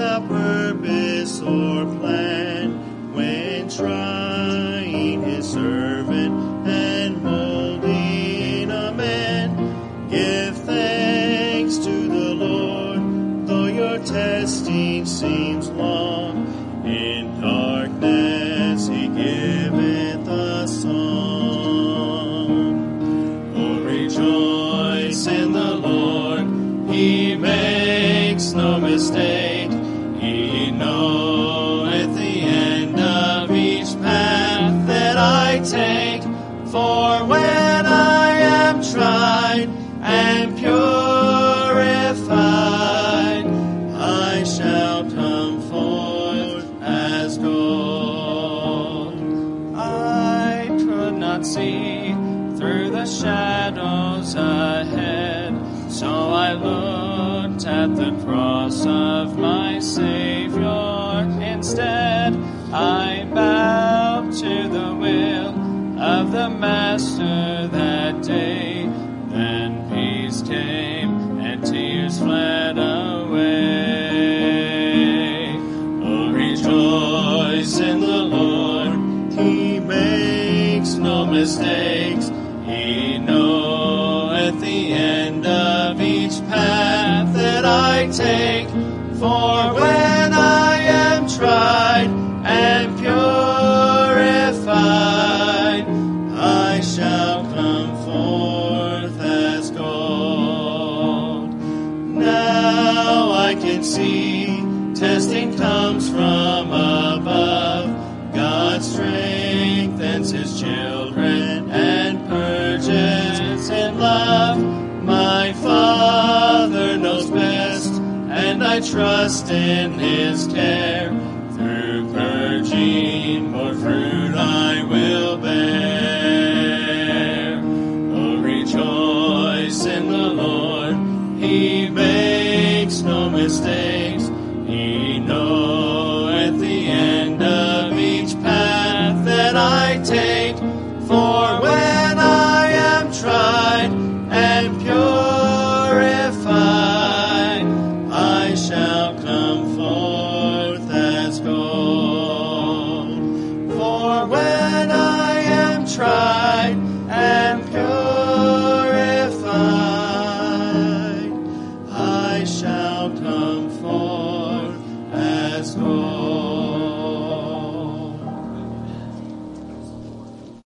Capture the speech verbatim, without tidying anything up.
a purpose or plan when trying his servant and molding a man. Give thanks to the Lord, though your testing seems long. In darkness he giveth a song. Oh, rejoice in the Lord, he makes no mistake. He knoweth the end of each path that I take. For when I am tried and purified, I shall come forth as gold. I could not see through the shadows ahead, so I looked at the cross of my Savior instead. I bowed to the will of the Master that day. Then peace came and tears fled away. Oh, rejoice in the Lord, he makes no mistakes. He knoweth the end of each path that I take. For when I am tried and purified, I shall come forth as gold. Now I can see testing comes from above. God strengthens his children and purges in love. My Father knows best, and I trust in his care. Through purging, more fruit I will bear. Oh, rejoice in the Lord, he makes no mistakes. He knoweth the end of each path that I take. For when I am tried and purified, I shall come forth as gold. For when I am tried and purified, I shall come forth as gold.